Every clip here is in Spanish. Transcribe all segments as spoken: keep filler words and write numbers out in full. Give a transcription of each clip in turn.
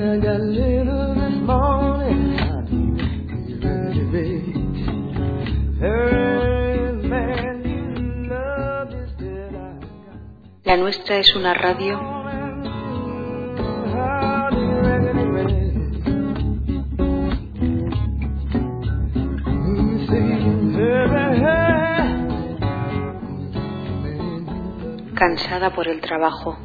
La nuestra es una radio cansada por el trabajo.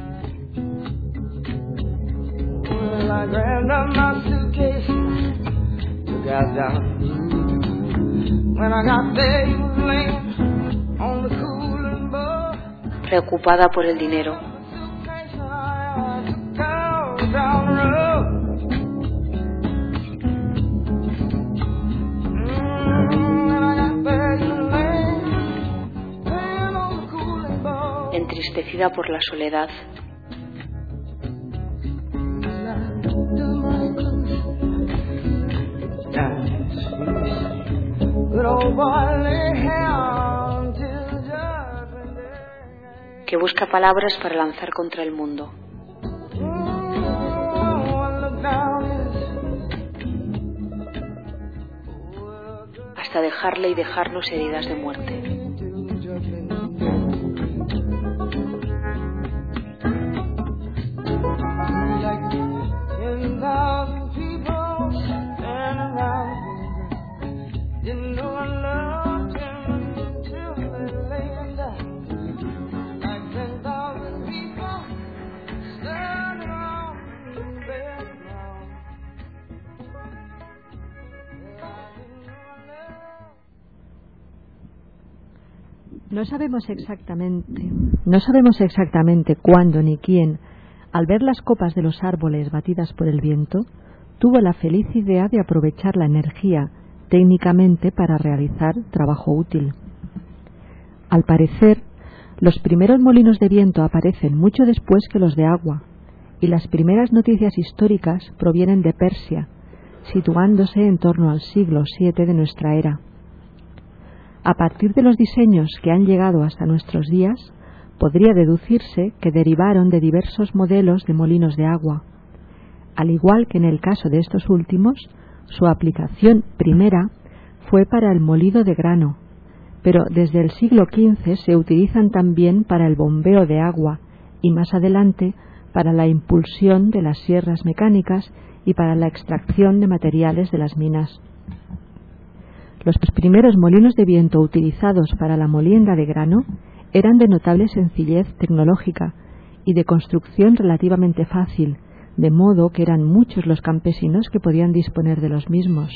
Preocupada por el dinero. Entristecida por la soledad. Que busca palabras para lanzar contra el mundo. Hasta dejarle y dejarnos heridas de muerte. No sabemos exactamente, no sabemos exactamente cuándo ni quién, al ver las copas de los árboles batidas por el viento, tuvo la feliz idea de aprovechar la energía técnicamente para realizar trabajo útil. Al parecer, los primeros molinos de viento aparecen mucho después que los de agua, y las primeras noticias históricas provienen de Persia, situándose en torno al siglo siete de nuestra era. A partir de los diseños que han llegado hasta nuestros días, podría deducirse que derivaron de diversos modelos de molinos de agua. Al igual que en el caso de estos últimos, su aplicación primera fue para el molido de grano, pero desde el siglo quince se utilizan también para el bombeo de agua y más adelante para la impulsión de las sierras mecánicas y para la extracción de materiales de las minas. Los primeros molinos de viento utilizados para la molienda de grano eran de notable sencillez tecnológica y de construcción relativamente fácil, de modo que eran muchos los campesinos que podían disponer de los mismos.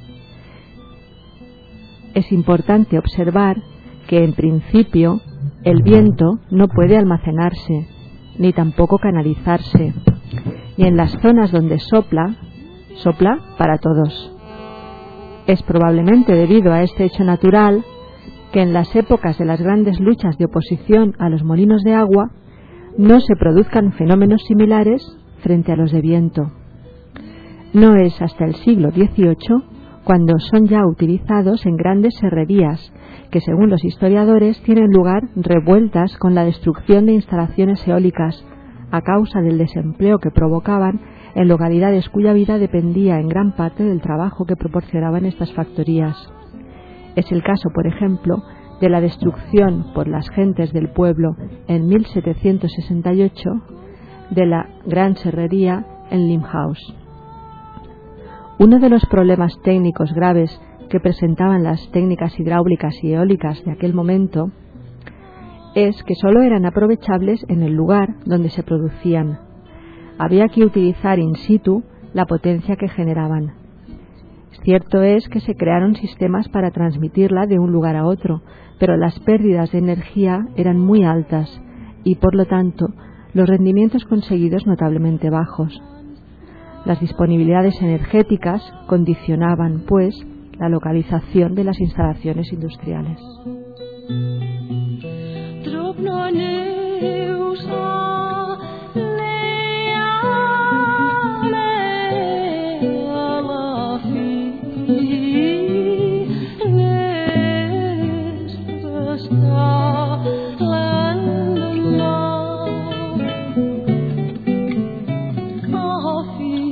Es importante observar que, en principio, el viento no puede almacenarse, ni tampoco canalizarse, y en las zonas donde sopla, sopla para todos. Es probablemente debido a este hecho natural que en las épocas de las grandes luchas de oposición a los molinos de agua no se produzcan fenómenos similares frente a los de viento. No es hasta el siglo dieciocho cuando son ya utilizados en grandes serrerías que, según los historiadores, tienen lugar revueltas con la destrucción de instalaciones eólicas a causa del desempleo que provocaban en localidades cuya vida dependía en gran parte del trabajo que proporcionaban estas factorías. Es el caso, por ejemplo, de la destrucción por las gentes del pueblo en mil setecientos sesenta y ocho de la gran serrería en Limehouse. Uno de los problemas técnicos graves que presentaban las técnicas hidráulicas y eólicas de aquel momento es que solo eran aprovechables en el lugar donde se producían. Había que utilizar in situ la potencia que generaban. Cierto es que se crearon sistemas para transmitirla de un lugar a otro, pero las pérdidas de energía eran muy altas y, por lo tanto, los rendimientos conseguidos notablemente bajos. Las disponibilidades energéticas condicionaban, pues, la localización de las instalaciones industriales. Coffee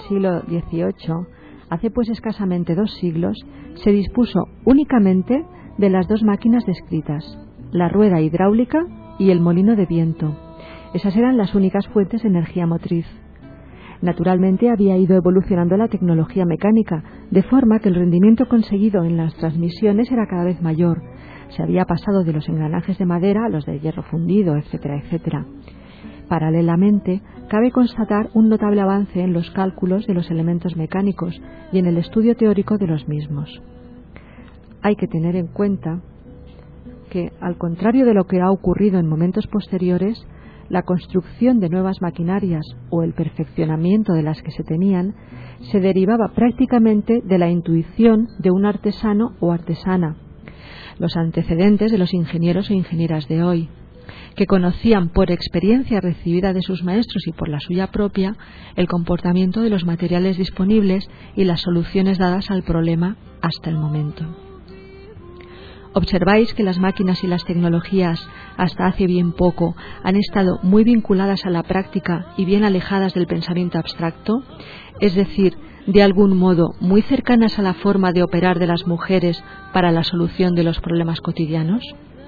siglo dieciocho, hace pues escasamente dos siglos, se dispuso únicamente de las dos máquinas descritas, la rueda hidráulica y el molino de viento. Esas eran las únicas fuentes de energía motriz. Naturalmente había ido evolucionando la tecnología mecánica, de forma que el rendimiento conseguido en las transmisiones era cada vez mayor. Se había pasado de los engranajes de madera a los de hierro fundido, etcétera, etcétera. Paralelamente, cabe constatar un notable avance en los cálculos de los elementos mecánicos y en el estudio teórico de los mismos. Hay que tener en cuenta que, al contrario de lo que ha ocurrido en momentos posteriores, la construcción de nuevas maquinarias o el perfeccionamiento de las que se tenían se derivaba prácticamente de la intuición de un artesano o artesana, los antecedentes de los ingenieros o ingenieras de hoy, que conocían por experiencia recibida de sus maestros y por la suya propia el comportamiento de los materiales disponibles y las soluciones dadas al problema hasta el momento. Observáis que las máquinas y las tecnologías hasta hace bien poco han estado muy vinculadas a la práctica y bien alejadas del pensamiento abstracto, es decir, de algún modo muy cercanas a la forma de operar de las mujeres para la solución de los problemas cotidianos.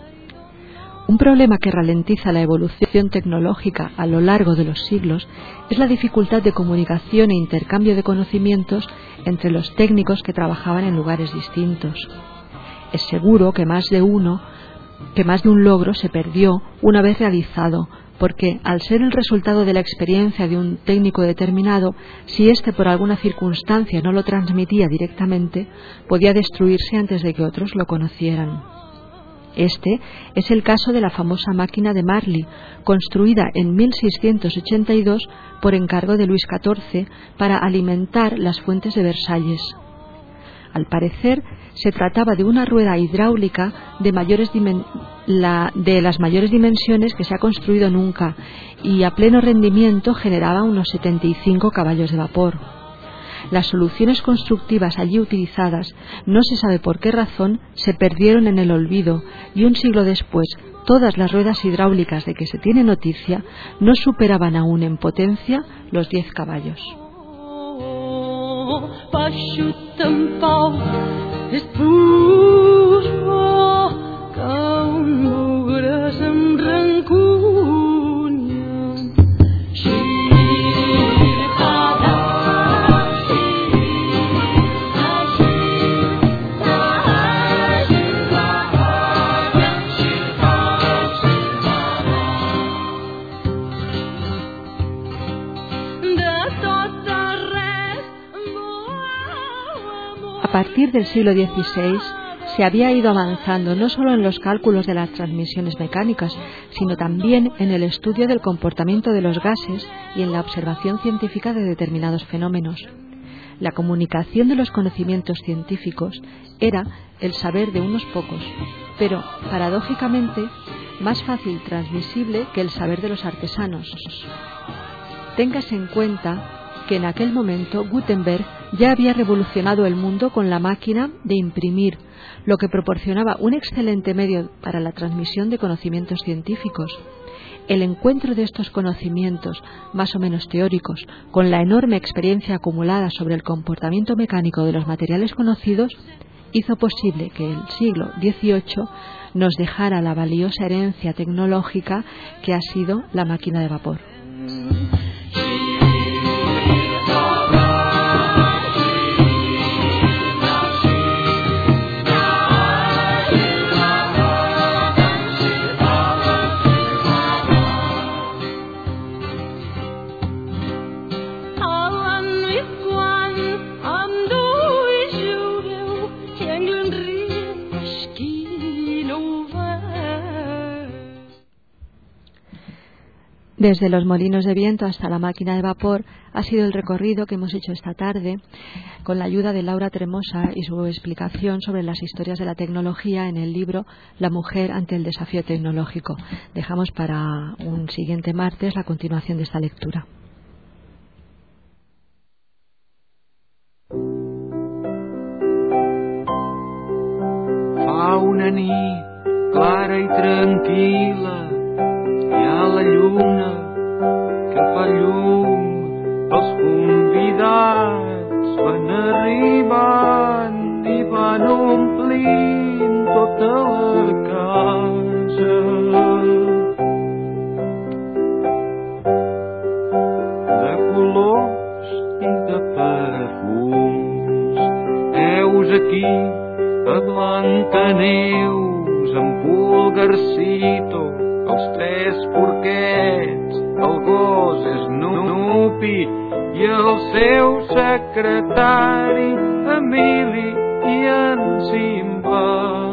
Un problema que ralentiza la evolución tecnológica a lo largo de los siglos es la dificultad de comunicación e intercambio de conocimientos entre los técnicos que trabajaban en lugares distintos. Es seguro que más de uno, que más de un logro se perdió una vez realizado, porque al ser el resultado de la experiencia de un técnico determinado, si éste por alguna circunstancia no lo transmitía directamente, podía destruirse antes de que otros lo conocieran. Este es el caso de la famosa máquina de Marly, construida en mil seiscientos ochenta y dos por encargo de Luis catorce para alimentar las fuentes de Versalles. Al parecer, se trataba de una rueda hidráulica de, mayores dimen- la, de las mayores dimensiones que se ha construido nunca y a pleno rendimiento generaba unos setenta y cinco caballos de vapor. Las soluciones constructivas allí utilizadas, no se sabe por qué razón, se perdieron en el olvido y un siglo después todas las ruedas hidráulicas de que se tiene noticia no superaban aún en potencia los diez caballos. A partir del siglo dieciséis se había ido avanzando no solo en los cálculos de las transmisiones mecánicas, sino también en el estudio del comportamiento de los gases y en la observación científica de determinados fenómenos. La comunicación de los conocimientos científicos era el saber de unos pocos, pero, paradójicamente, más fácil transmisible que el saber de los artesanos. Téngase en cuenta que en aquel momento Gutenberg ya había revolucionado el mundo con la máquina de imprimir, lo que proporcionaba un excelente medio para la transmisión de conocimientos científicos. El encuentro de estos conocimientos, más o menos teóricos, con la enorme experiencia acumulada sobre el comportamiento mecánico de los materiales conocidos, hizo posible que el siglo dieciocho nos dejara la valiosa herencia tecnológica que ha sido la máquina de vapor. Desde los molinos de viento hasta la máquina de vapor ha sido el recorrido que hemos hecho esta tarde con la ayuda de Laura Tremosa y su explicación sobre las historias de la tecnología en el libro La mujer ante el desafío tecnológico. Dejamos para un siguiente martes la continuación de esta lectura. Fa una nit clara i tranquil·la hi ha la lluna que fa llum pels convidats. van arribant i van omplint tota la casa. De colors i de perfums. Heus aquí a Blancaneus, en Pulgarcito, els tres porquets, el gos és Snoopy i el seu secretari Emili i en Simba.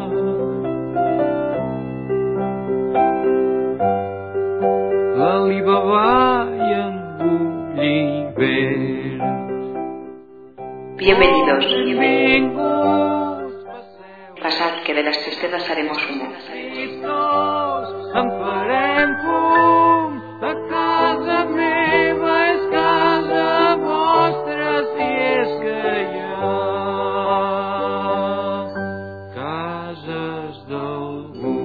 L'Alibaba i en Gulliver. Bienvenidos. Pasad, que de las tristezas haremos humo. En farem fum, a casa meva és casa vostra, si és que hi ha cases d'algú.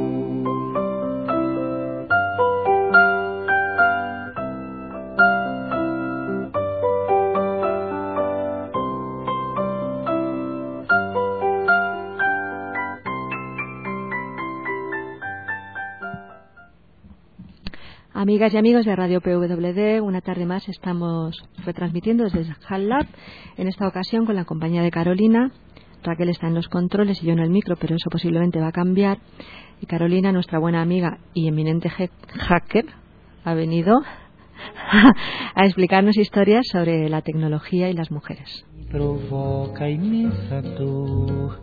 Amigas y amigos de Radio P W D, una tarde más estamos retransmitiendo desde Hall Lab, en esta ocasión con la compañía de Carolina. Raquel está en los controles y yo en el micro, pero eso posiblemente va a cambiar. Y Carolina, nuestra buena amiga y eminente hacker, ha venido a explicarnos historias sobre la tecnología y las mujeres. Provoca inmensa dor.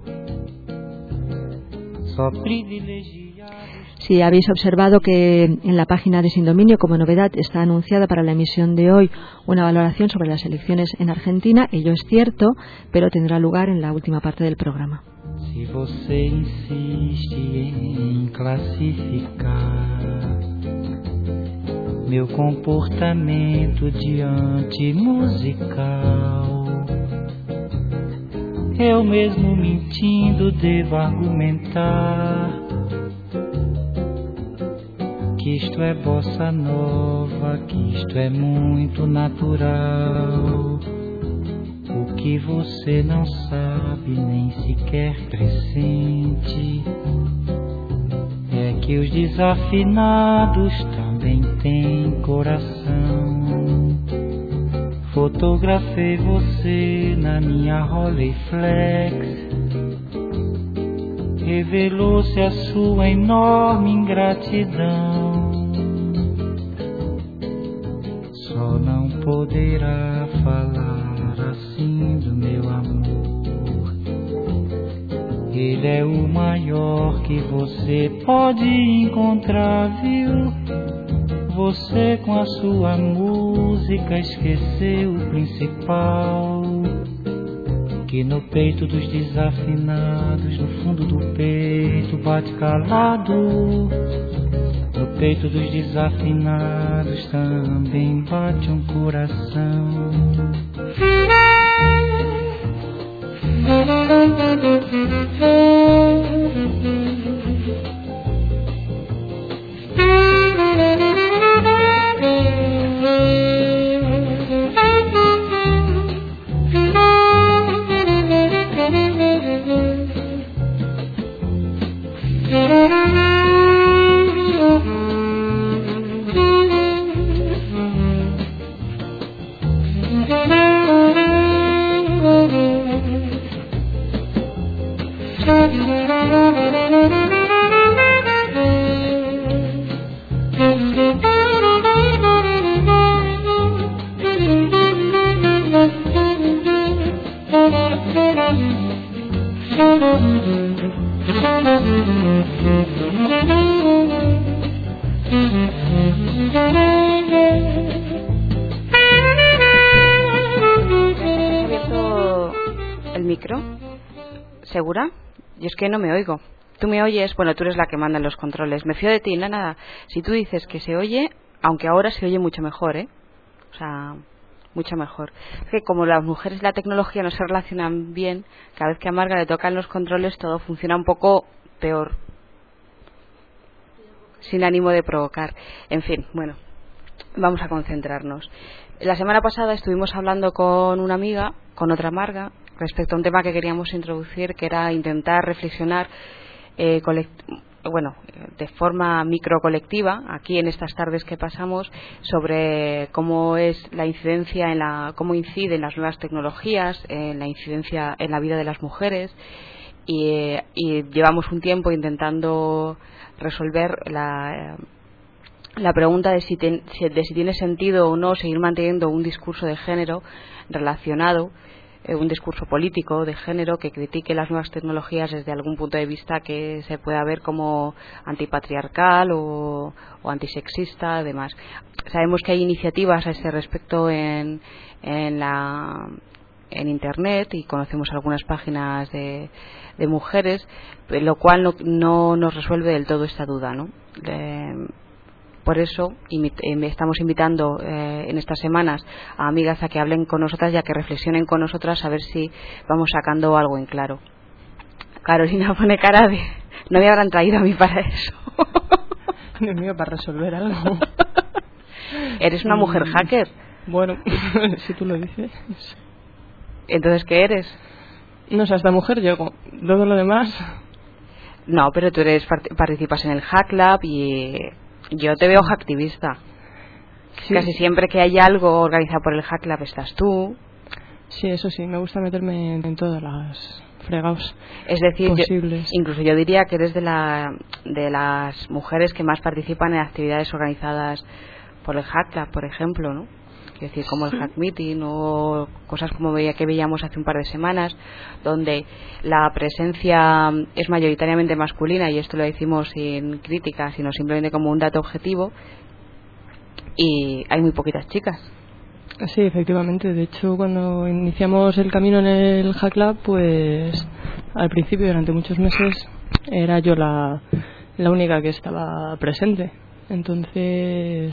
Só privilegiados. Si habéis observado que en la página de Sin Dominio, como novedad, está anunciada para la emisión de hoy una valoración sobre las elecciones en Argentina, ello es cierto, pero tendrá lugar en la última parte del programa. Si você insiste em classificar meu comportamento diante musical, eu mesmo mentindo devo argumentar que isto é bossa nova, que isto é muito natural. O que você não sabe, nem sequer pressente, é que os desafinados também têm coração. Fotografei você na minha Rolleiflex, revelou-se a sua enorme ingratidão. Só não poderá falar assim do meu amor. Ele é o maior que você pode encontrar, viu? Você com a sua música esqueceu o principal, que no peito dos desafinados, no fundo do peito bate calado. No peito dos desafinados também bate um coração. ¿Segura? Yo es que no me oigo. Tú me oyes, bueno, tú eres la que manda en los controles. Me fío de ti, no nada. Si tú dices que se oye, aunque ahora se oye mucho mejor, ¿eh? O sea, mucho mejor. Es que como las mujeres y la tecnología no se relacionan bien, cada vez que a Marga le tocan los controles todo funciona un poco peor. Sin ánimo de provocar. En fin, bueno. vamos a concentrarnos. La semana pasada estuvimos hablando con una amiga, con otra Marga, respecto a un tema que queríamos introducir, que era intentar reflexionar eh, colect- bueno, de forma microcolectiva, aquí en estas tardes que pasamos, sobre cómo es la incidencia en la, cómo inciden las nuevas tecnologías en la incidencia en la vida de las mujeres, y, eh, y llevamos un tiempo intentando resolver la la pregunta de si, ten, de si tiene sentido o no seguir manteniendo un discurso de género relacionado, eh, un discurso político de género que critique las nuevas tecnologías desde algún punto de vista que se pueda ver como antipatriarcal o, o antisexista, además. Sabemos que hay iniciativas a este respecto en, en la en internet, y conocemos algunas páginas de, de mujeres, lo cual no, no nos resuelve del todo esta duda, ¿no? Eh, Por eso estamos invitando eh, en estas semanas a amigas a que hablen con nosotras y a que reflexionen con nosotras, a ver si vamos sacando algo en claro. Carolina pone cara de... No me habrán traído a mí para eso. Dios mío, para resolver algo. ¿Eres una mujer hacker? Bueno, si tú lo dices. ¿Entonces qué eres? No sé, hasta mujer llego. Todo lo demás... No, pero tú eres participas en el Hack Lab y... Yo te veo hacktivista. Sí. Casi siempre que hay algo organizado por el Hack Lab estás tú. Sí, eso sí, me gusta meterme en, en todas las fregados es decir, posibles. Yo, incluso yo diría que eres de, la, de las mujeres que más participan en actividades organizadas por el Hack Lab, por ejemplo, ¿no? Es decir, como el Hack Meeting o cosas como veía que veíamos hace un par de semanas, donde la presencia es mayoritariamente masculina, y esto lo decimos sin crítica, sino simplemente como un dato objetivo, y hay muy poquitas chicas. Sí, efectivamente. De hecho, cuando iniciamos el camino en el Hack Lab, pues al principio, durante muchos meses, era yo la, la única que estaba presente. Entonces...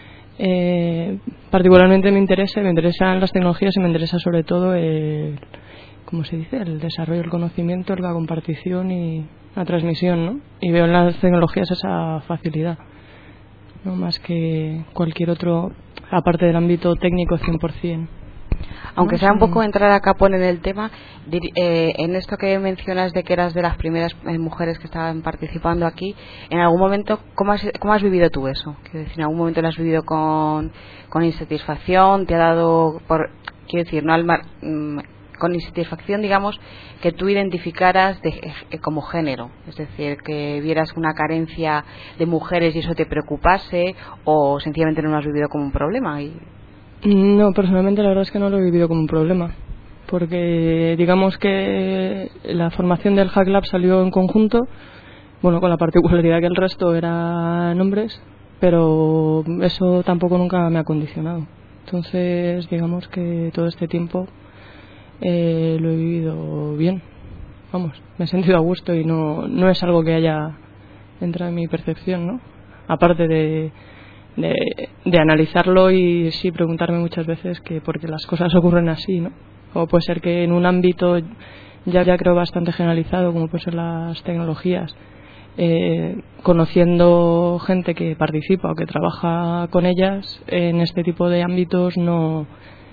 Eh, particularmente me interesa me interesan las tecnologías y me interesa sobre todo el, ¿cómo se dice? El desarrollo del conocimiento, la compartición y la transmisión, ¿no? Y veo en las tecnologías esa facilidad, no más que cualquier otro, aparte del ámbito técnico cien por ciento. Aunque sea un poco entrar a capón en el tema, eh, en esto que mencionas de que eras de las primeras eh, mujeres que estaban participando aquí, en algún momento, ¿cómo has, cómo has vivido tú eso? Quiero decir, ¿en algún momento lo has vivido con, con insatisfacción? ¿Te ha dado, por, quiero decir, no al mar, mmm, con insatisfacción, digamos, que tú identificaras de, eh, como género? Es decir, que vieras una carencia de mujeres y eso te preocupase, o sencillamente no lo has vivido como un problema. Y No, personalmente la verdad es que no lo he vivido como un problema, porque digamos que la formación del Hack Lab salió en conjunto, bueno, con la particularidad que el resto eran hombres, pero eso tampoco nunca me ha condicionado. Entonces, digamos que todo este tiempo eh, lo he vivido bien, vamos, me he sentido a gusto y no, no es algo que haya entrado en mi percepción, ¿no? Aparte de... De, de analizarlo y sí preguntarme muchas veces que por qué las cosas ocurren así, ¿no? O puede ser que en un ámbito ya ya creo bastante generalizado, como pueden ser las tecnologías, eh, conociendo gente que participa o que trabaja con ellas en este tipo de ámbitos no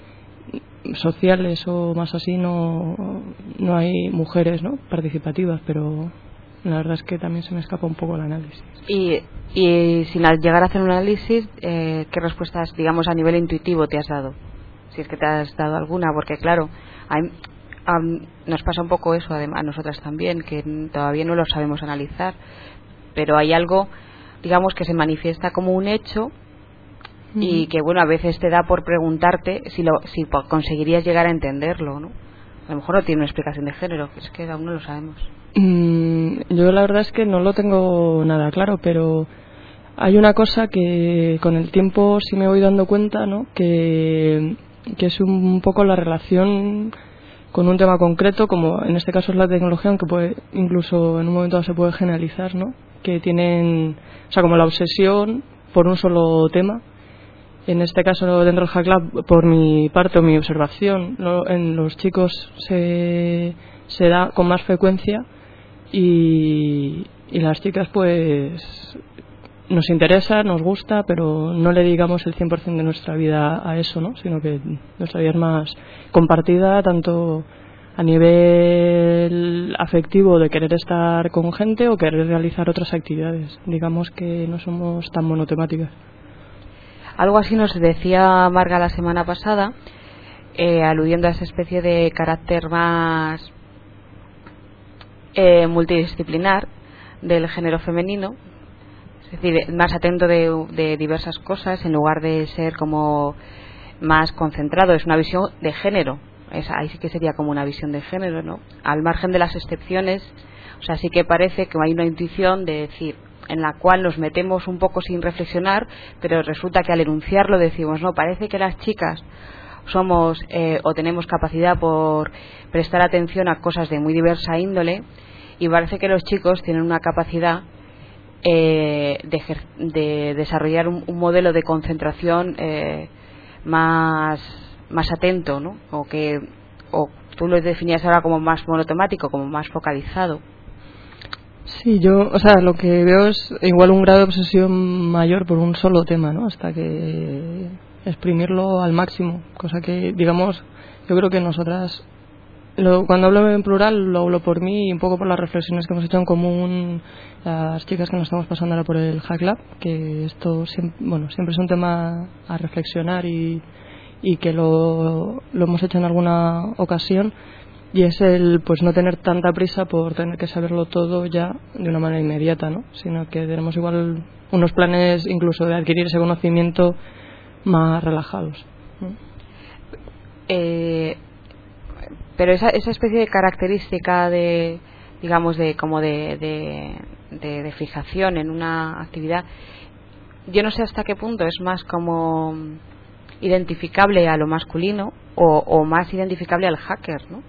sociales o más así, no no hay mujeres, ¿no? participativas, pero la verdad es que también se me escapa un poco el análisis. Y, y sin llegar a hacer un análisis, eh, ¿qué respuestas, digamos, a nivel intuitivo te has dado? Si es que te has dado alguna, porque claro, hay, um, nos pasa un poco eso además, a nosotras también, que todavía no lo sabemos analizar, pero hay algo, digamos, que se manifiesta como un hecho uh-huh. y que, bueno, a veces te da por preguntarte si, lo, si conseguirías llegar a entenderlo, ¿no? A lo mejor no tiene una explicación de género, es que aún no lo sabemos. Mm, yo la verdad es que no lo tengo nada claro, pero hay una cosa que con el tiempo sí me voy dando cuenta, ¿no? que, que es un poco la relación con un tema concreto, como en este caso es la tecnología, aunque puede, incluso en un momento se puede generalizar, ¿no? Que tienen, o sea, como la obsesión por un solo tema. En este caso, dentro del Hack Lab, por mi parte o mi observación, lo, en los chicos se, se da con más frecuencia y, y las chicas, pues, nos interesa, nos gusta, pero no le dedicamos el cien por ciento de nuestra vida a eso, ¿no? Sino que nuestra vida es más compartida, tanto a nivel afectivo de querer estar con gente o querer realizar otras actividades. Digamos que no somos tan monotemáticas. Algo así nos decía Marga la semana pasada, eh, aludiendo a esa especie de carácter más eh, multidisciplinar del género femenino. Es decir, más atento de, de diversas cosas en lugar de ser como más concentrado. Es una visión de género. Es, ahí sí que sería como una visión de género, ¿no? Al margen de las excepciones, o sea, sí que parece que hay una intuición de decir, en la cual nos metemos un poco sin reflexionar, pero resulta que al enunciarlo decimos, no, parece que las chicas somos eh, o tenemos capacidad por prestar atención a cosas de muy diversa índole, y parece que los chicos tienen una capacidad Eh, de, de desarrollar un, un modelo de concentración eh, más más atento, ¿no? O que o tú lo definías ahora como más monotemático, como más focalizado. Sí, yo, o sea, lo que veo es igual un grado de obsesión mayor por un solo tema, ¿no? Hasta que exprimirlo al máximo, cosa que, digamos, yo creo que nosotras, lo, cuando hablo en plural, lo hablo por mí y un poco por las reflexiones que hemos hecho en común las chicas que nos estamos pasando ahora por el Hack Lab, que esto siempre, bueno, siempre es un tema a reflexionar y, y que lo, lo hemos hecho en alguna ocasión, y es el pues no tener tanta prisa por tener que saberlo todo ya de una manera inmediata, ¿no? Sino que tenemos igual unos planes incluso de adquirir ese conocimiento más relajados, ¿no? Eh, pero esa, esa especie de característica de, digamos, de como de, de, de, de fijación en una actividad, yo no sé hasta qué punto es más como identificable a lo masculino o, o más identificable al hacker, ¿no?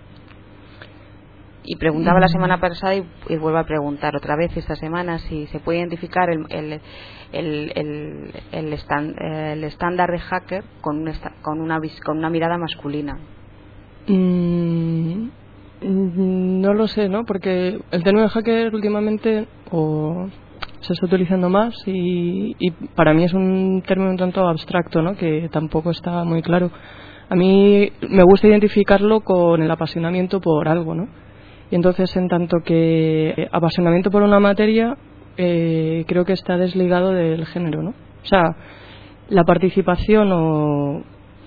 Y preguntaba la semana pasada y, y vuelvo a preguntar otra vez esta semana si se puede identificar el el el, el, el, stand, el estándar de hacker con, un esta, con, una, con una mirada masculina. Mm, no lo sé, ¿no? Porque el término de hacker últimamente o se está utilizando más y, y para mí es un término un tanto abstracto, ¿no? Que tampoco está muy claro. A mí me gusta identificarlo con el apasionamiento por algo, ¿no? Y entonces, en tanto que apasionamiento por una materia, eh, creo que está desligado del género, ¿no? O sea, la participación o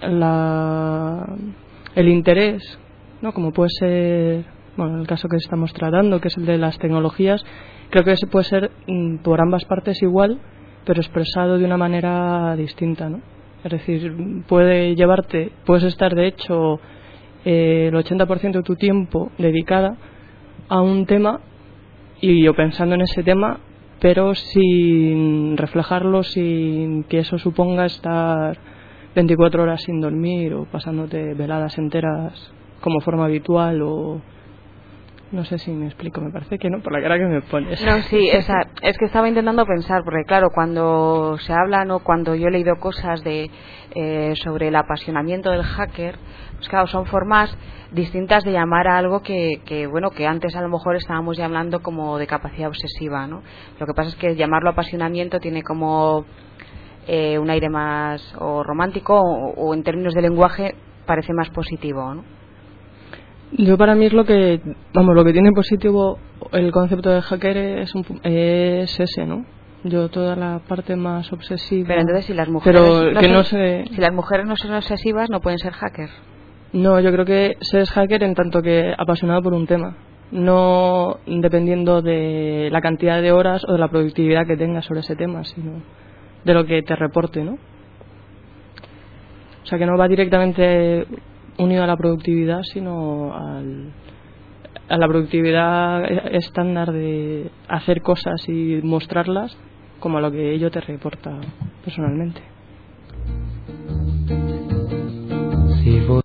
la, el interés, ¿no? Como puede ser, bueno, el caso que estamos tratando, que es el de las tecnologías, creo que ese puede ser mm, por ambas partes igual, pero expresado de una manera distinta, ¿no? Es decir, puede llevarte, puedes estar de hecho eh, el ochenta por ciento de tu tiempo dedicada a un tema y yo pensando en ese tema, pero sin reflejarlo, sin que eso suponga estar veinticuatro horas sin dormir o pasándote veladas enteras como forma habitual o... No sé si me explico, me parece que no, por la cara que me pones. No, sí, esa, es que estaba intentando pensar, porque claro, cuando se habla, ¿no? Cuando yo he leído cosas de eh, sobre el apasionamiento del hacker, pues claro, son formas distintas de llamar a algo que, que, bueno, que antes a lo mejor estábamos llamando como de capacidad obsesiva, ¿no? Lo que pasa es que llamarlo apasionamiento tiene como eh, un aire más o romántico o, o en términos de lenguaje parece más positivo, ¿no? Yo para mí es lo que, vamos, lo que tiene positivo el concepto de hacker es, un, es ese, ¿no? Yo toda la parte más obsesiva. Pero entonces si las mujeres pero no que son, no se, si las mujeres no son obsesivas no pueden ser hackers. No, yo creo que se es hacker en tanto que apasionado por un tema, no dependiendo de la cantidad de horas o de la productividad que tengas sobre ese tema, sino de lo que te reporte, ¿no? O sea, que no va directamente unido a la productividad, sino al, a la productividad estándar de hacer cosas y mostrarlas como a lo que ello te reporta personalmente. Si vos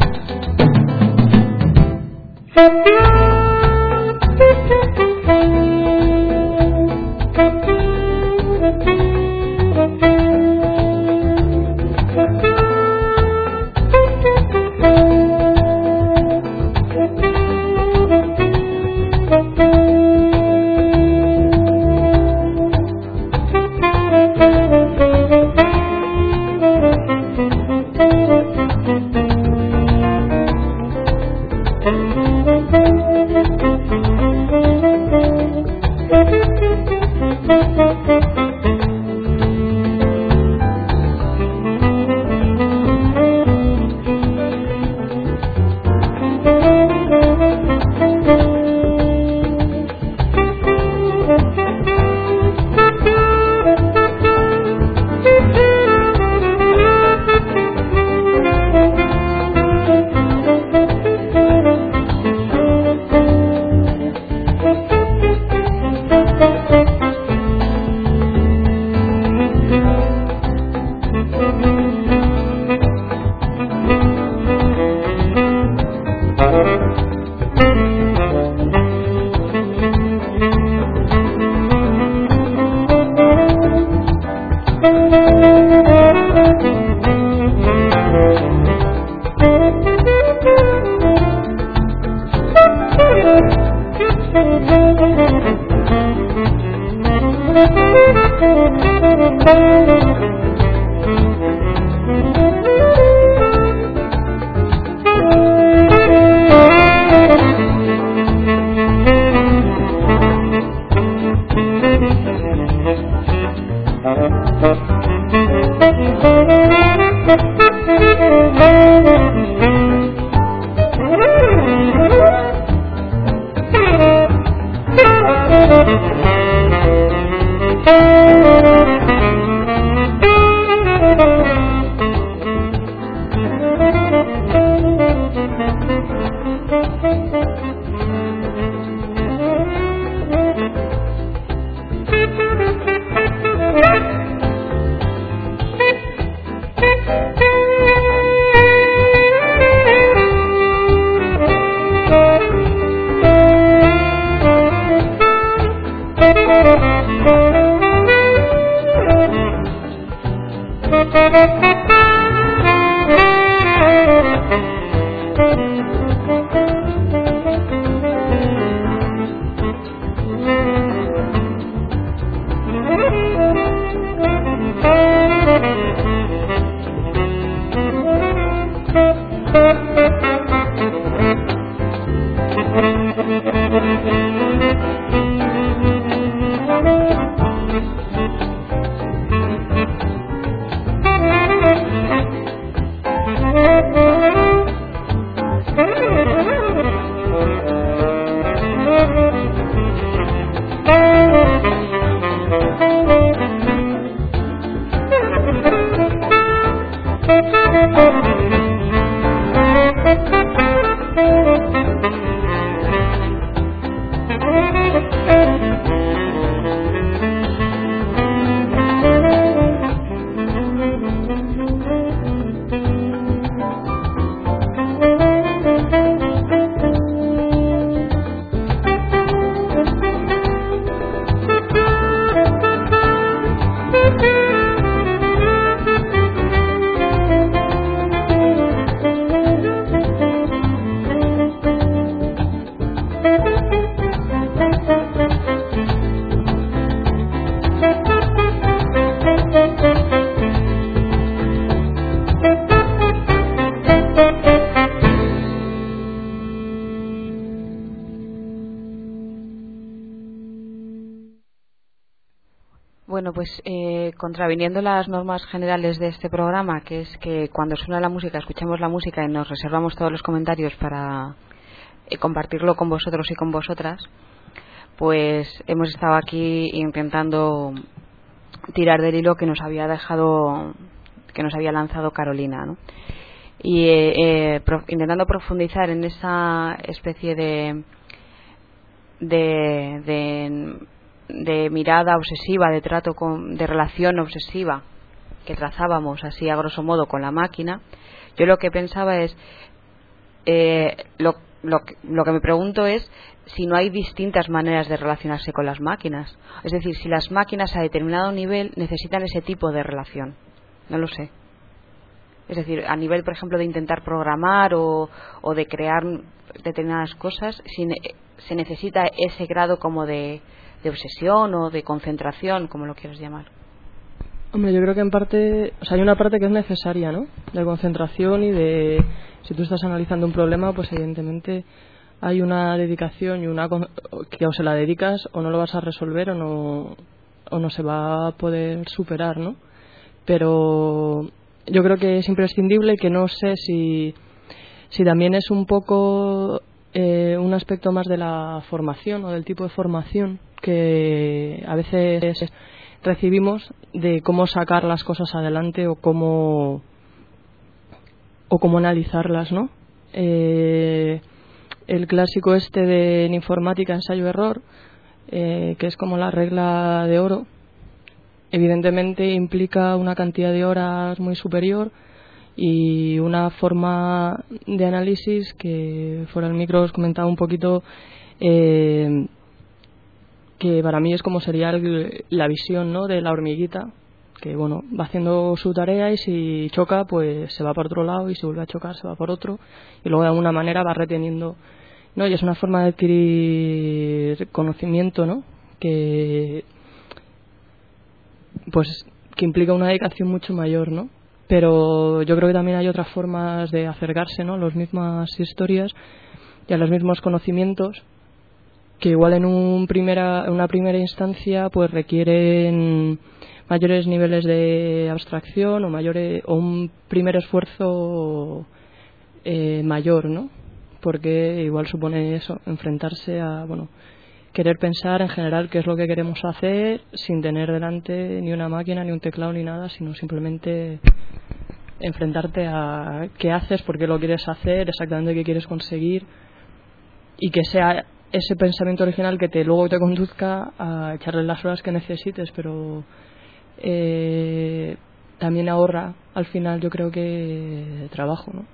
Thank you. Bueno, pues eh, contraviniendo las normas generales de este programa, que es que cuando suena la música, escuchamos la música y nos reservamos todos los comentarios para eh, compartirlo con vosotros y con vosotras, pues hemos estado aquí intentando tirar del hilo que nos había dejado, que nos había lanzado Carolina, ¿no? Y eh, eh, pro, intentando profundizar en esa especie de de, de de mirada obsesiva, de trato con, de relación obsesiva que trazábamos así a grosso modo con la máquina. Yo lo que pensaba es eh, lo, lo, lo que me pregunto es si no hay distintas maneras de relacionarse con las máquinas, es decir, si las máquinas a determinado nivel necesitan ese tipo de relación, no lo sé. Es decir, a nivel, por ejemplo, de intentar programar o, o de crear determinadas cosas, si ne- se necesita ese grado como de de obsesión o de concentración, como lo quieras llamar. Hombre, yo creo que en parte, o sea, hay una parte que es necesaria, ¿no? De concentración y de, si tú estás analizando un problema, pues evidentemente hay una dedicación y una que o se la dedicas o no lo vas a resolver o no o no se va a poder superar, ¿no? Pero yo creo que es imprescindible y que no sé si si también es un poco eh, un aspecto más de la formación o del tipo de formación que a veces recibimos de cómo sacar las cosas adelante o cómo o cómo analizarlas, ¿no? Eh, el clásico este de en informática ensayo-error, eh, que es como la regla de oro, evidentemente implica una cantidad de horas muy superior y una forma de análisis que fuera del micro os comentaba un poquito, eh, que para mí es como sería el, la visión, ¿no?, de la hormiguita, que bueno, va haciendo su tarea y si choca pues se va por otro lado y si vuelve a chocar se va por otro y luego de alguna manera va reteniendo, ¿no? Y es una forma de adquirir conocimiento, ¿no?, que pues que implica una dedicación mucho mayor, ¿no? Pero yo creo que también hay otras formas de acercarse, ¿no?, a las mismas historias y a los mismos conocimientos que igual en un primera, en una primera instancia pues requieren mayores niveles de abstracción o mayores o un primer esfuerzo eh, mayor, ¿no? Porque igual supone eso, enfrentarse a, bueno, querer pensar en general qué es lo que queremos hacer sin tener delante ni una máquina, ni un teclado, ni nada, sino simplemente enfrentarte a qué haces, por qué lo quieres hacer, exactamente qué quieres conseguir y que sea ese pensamiento original que te luego te conduzca a echarle las horas que necesites, pero eh, también ahorra al final, yo creo que trabajo, ¿no?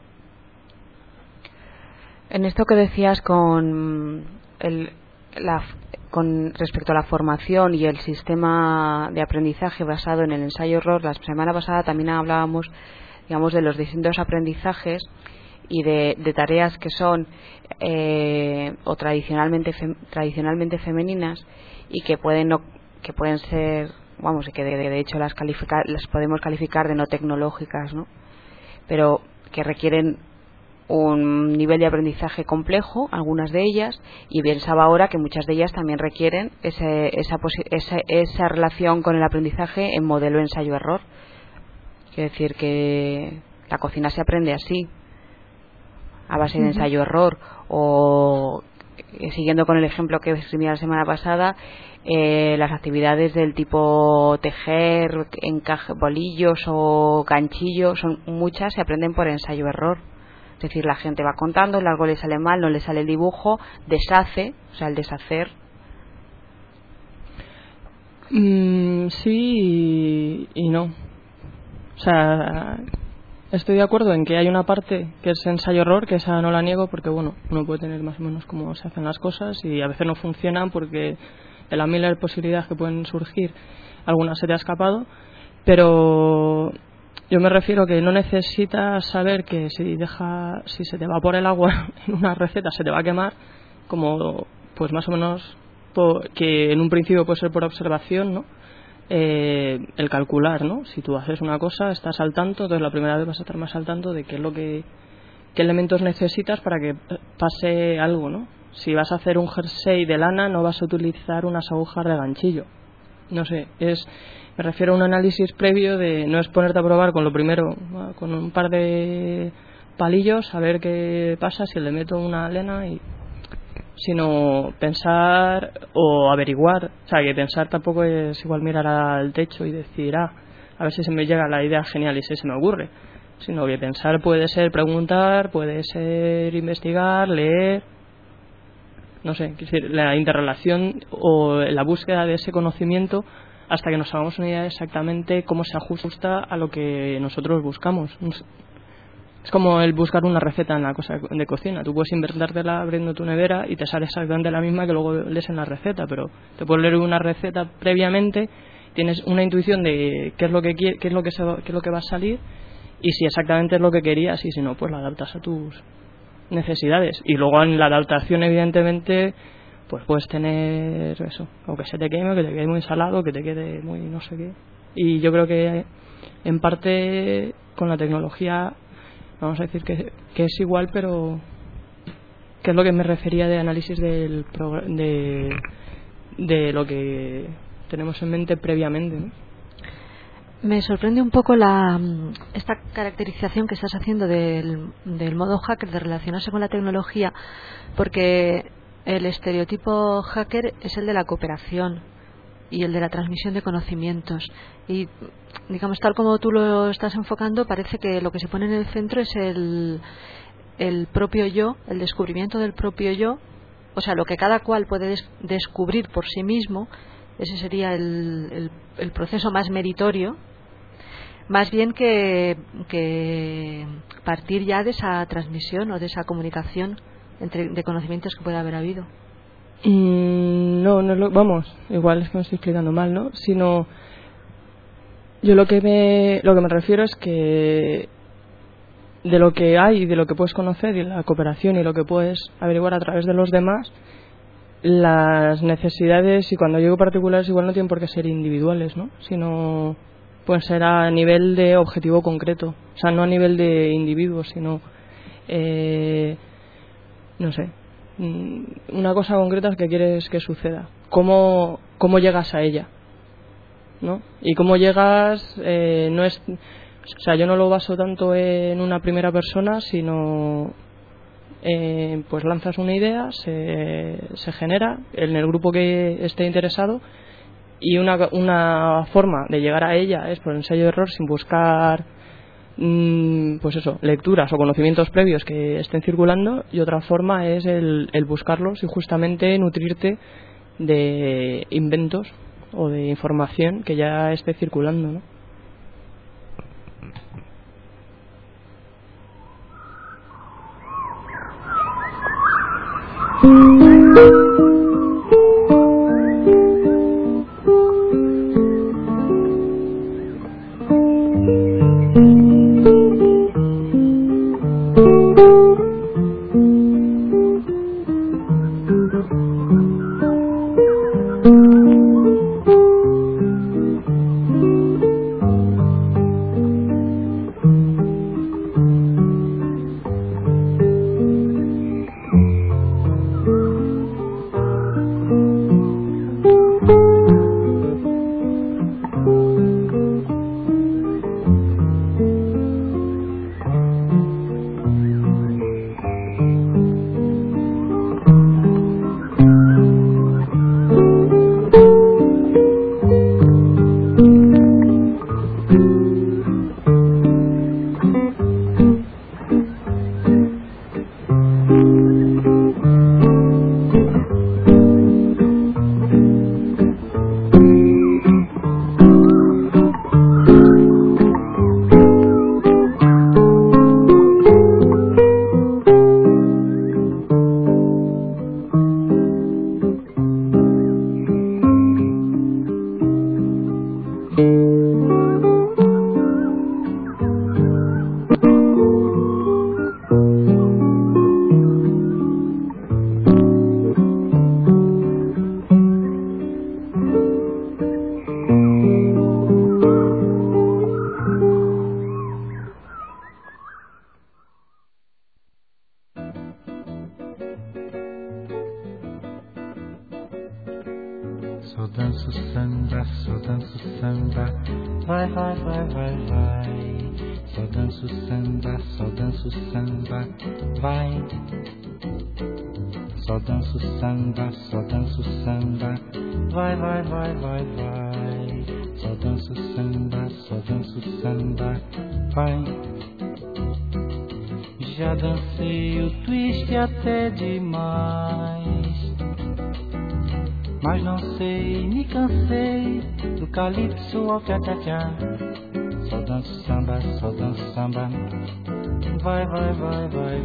En esto que decías con el la, con respecto a la formación y el sistema de aprendizaje basado en el ensayo-error, la semana pasada también hablábamos, digamos, de los distintos aprendizajes y de, de tareas que son eh, o tradicionalmente fem, tradicionalmente femeninas y que pueden no, que pueden ser, vamos, que de, de hecho las califica, las podemos calificar de no tecnológicas, ¿no? Pero que requieren un nivel de aprendizaje complejo, algunas de ellas, y bien sabe ahora que muchas de ellas también requieren ese, esa, esa, esa relación con el aprendizaje en modelo ensayo-error. Quiere decir que la cocina se aprende así, a base de ensayo-error, o eh, siguiendo con el ejemplo que escribí la semana pasada, eh, las actividades del tipo tejer, encaje, bolillos o ganchillos, son muchas, se aprenden por ensayo-error. Es decir, la gente va contando, algo le sale mal, no le sale el dibujo, deshace, o sea, el deshacer. Mm, sí y, y no. O sea, estoy de acuerdo en que hay una parte que es ensayo-error, que esa no la niego, porque bueno, uno puede tener más o menos cómo se hacen las cosas y a veces no funcionan porque de las miles de posibilidades que pueden surgir, algunas se te ha escapado, pero yo me refiero que no necesitas saber que si deja, si se te va por el agua en una receta se te va a quemar, como pues más o menos por, que en un principio puede ser por observación, ¿no? Eh, el calcular, ¿no? Si tú haces una cosa, estás al tanto, entonces la primera vez vas a estar más al tanto de qué es lo que, qué elementos necesitas para que pase algo, ¿no? Si vas a hacer un jersey de lana, no vas a utilizar unas agujas de ganchillo. No sé, es me refiero a un análisis previo de no es ponerte a probar con lo primero, con un par de palillos, a ver qué pasa si le meto una lana, y sino pensar o averiguar. O sea, que pensar tampoco es igual mirar al techo y decir, ah, a ver si se me llega la idea genial y si se me ocurre, sino que pensar puede ser preguntar, puede ser investigar, leer, no sé, es decir, la interrelación o la búsqueda de ese conocimiento hasta que nos hagamos una idea de exactamente cómo se ajusta a lo que nosotros buscamos. Es como el buscar una receta en la cosa de cocina. Tú puedes inventártela abriendo tu nevera y te sale exactamente la misma que luego lees en la receta, pero te puedes leer una receta previamente, tienes una intuición de qué es lo que qué es lo que se va, qué es lo que va a salir, y si exactamente es lo que querías, y si no, pues la adaptas a tus necesidades. Y luego en la adaptación, evidentemente, pues puedes tener eso, o que se te queme, o que te quede muy salado, o que te quede muy no sé qué. Y yo creo que en parte con la tecnología vamos a decir que, que es igual, pero que es lo que me refería de análisis del de, de lo que tenemos en mente previamente, ¿no? Me sorprende un poco la esta caracterización que estás haciendo del, del modo hacker, de relacionarse con la tecnología, porque el estereotipo hacker es el de la cooperación y el de la transmisión de conocimientos, y digamos, tal como tú lo estás enfocando, parece que lo que se pone en el centro es el, el propio yo, el descubrimiento del propio yo, o sea, lo que cada cual puede des- descubrir por sí mismo. Ese sería el, el, el proceso más meritorio, más bien que, que partir ya de esa transmisión o de esa comunicación entre, de conocimientos que puede haber habido. Mm, no, no lo, vamos, igual es que me estoy explicando mal, ¿no? Sino, yo lo que me, lo que me refiero es que de lo que hay y de lo que puedes conocer y la cooperación y lo que puedes averiguar a través de los demás, las necesidades, y cuando digo particulares, igual no tienen por qué ser individuales, ¿no? Sino pueden ser a nivel de objetivo concreto, o sea, no a nivel de individuo, sino eh, no sé, una cosa concreta que quieres que suceda, cómo cómo llegas a ella, ¿no? Y cómo llegas eh, no es, o sea, yo no lo baso tanto en una primera persona, sino eh, pues lanzas una idea, se, se genera en el grupo que esté interesado, y una, una forma de llegar a ella es por ensayo de error, sin buscar mmm, pues eso, lecturas o conocimientos previos que estén circulando, y otra forma es el, el buscarlos y justamente nutrirte de inventos o de información que ya esté circulando, ¿no? Thank you. Só danço samba, só danço samba. Vai, vai, vai, vai, vai. Só danço samba, só danço samba. Vai. Só danço samba, só danço samba. Vai, vai, vai, vai, vai. Só danço samba, só danço samba. Vai. Já dancei o twist até demais, mas não sei, me cansei do calypso ao tchá-tchá-tchá. Só danço samba, só danço samba. Vai, vai, vai, vai,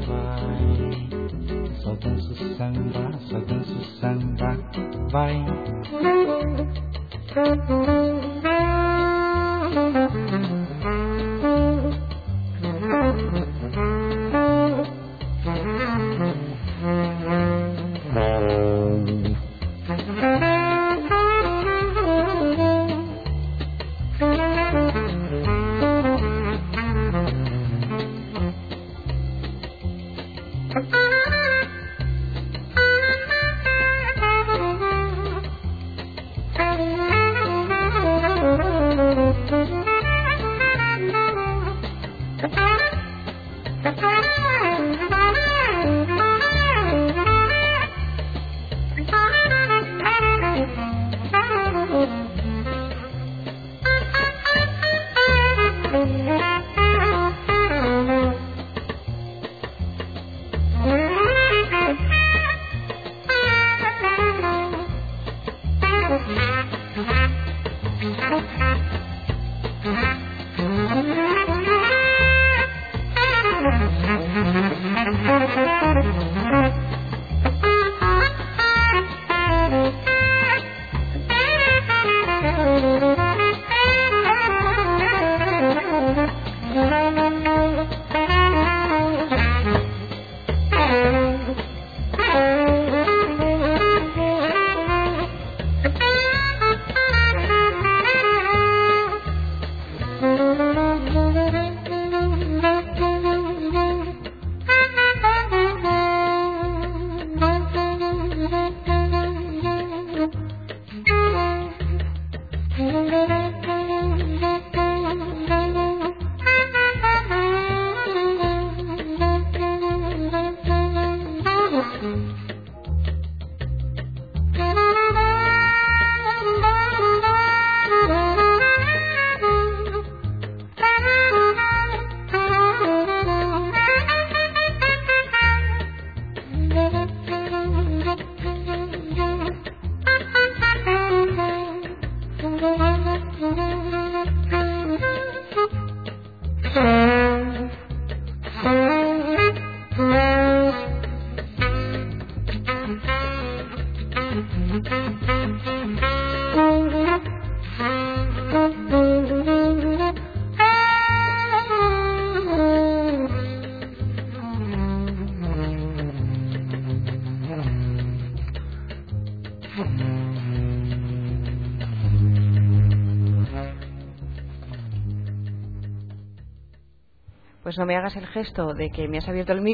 vai. Só danço samba, só danço samba. Vai. Pues no me hagas el gesto de que me has abierto el micro